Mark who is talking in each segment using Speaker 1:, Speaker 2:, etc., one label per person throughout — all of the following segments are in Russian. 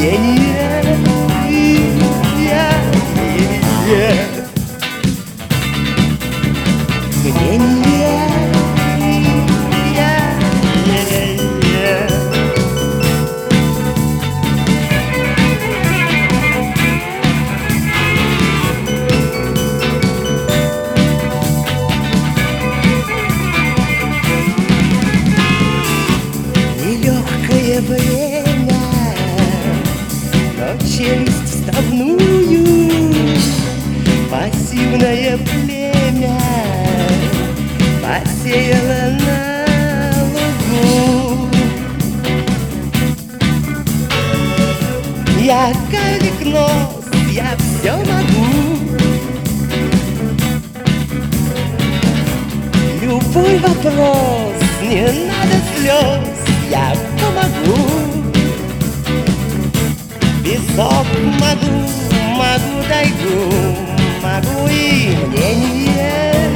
Speaker 1: мнение, нелегкое время, но челюсть вставную, пассивное племя посеяло на лугу. Я карлик нос, я все могу. Любой вопрос, не надо слез, я помогу. Песок могу тайгу, могу и мнение,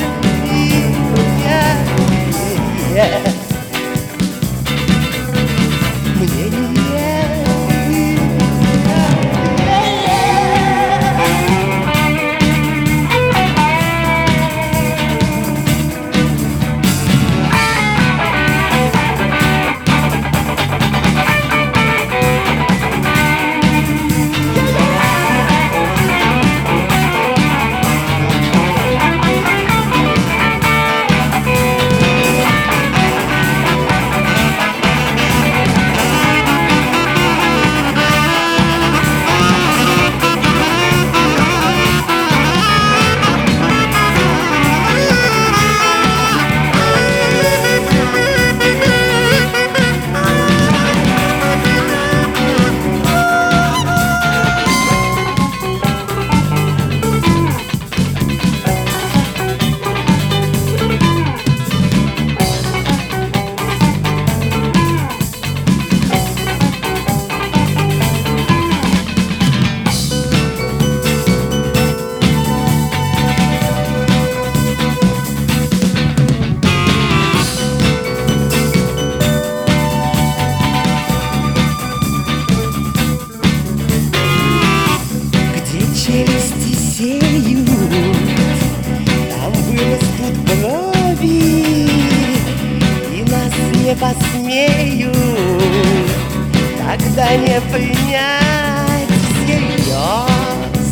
Speaker 1: челюсти сеют, там вырастут брови, и нас не посмеют тогда не принять всерьез.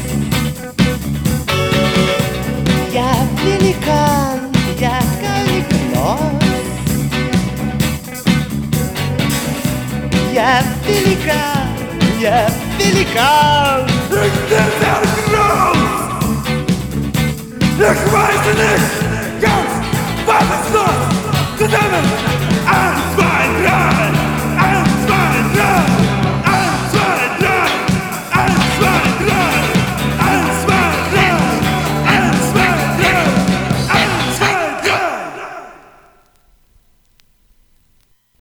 Speaker 1: Я великан, я карлик нос, я великан, я великан.
Speaker 2: Ich weiß nicht!